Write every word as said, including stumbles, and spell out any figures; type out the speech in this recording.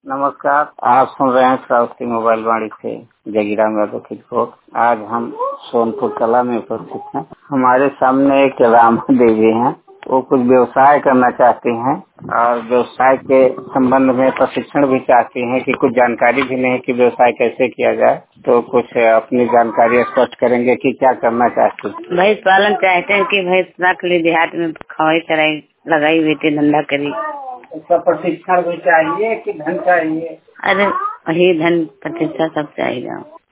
नमस्कार, आप सुन रहे हैं श्रावस्ती मोबाइल वाणी से जगीराम यादव की रिपोर्ट। आज हम सोनपुर कला में उपस्थित हैं। हमारे सामने एक रामा देवी हैं। वो कुछ व्यवसाय करना चाहती हैं और व्यवसाय के संबंध में प्रशिक्षण भी चाहती हैं कि कुछ जानकारी भी नहीं कि व्यवसाय कैसे किया जाए, तो कुछ अपनी जानकारी स्पष्ट करेंगे कि क्या करना चाहती हैं। भैंस पालन चाहते हैं कि भैंस रख ली, देहात में खवाई चराई लगाई बेटे धंधा करी। उसका प्रशिक्षण भी चाहिए कि धन चाहिए? अरे वही धन प्रतिष्ठा सब चाहिए।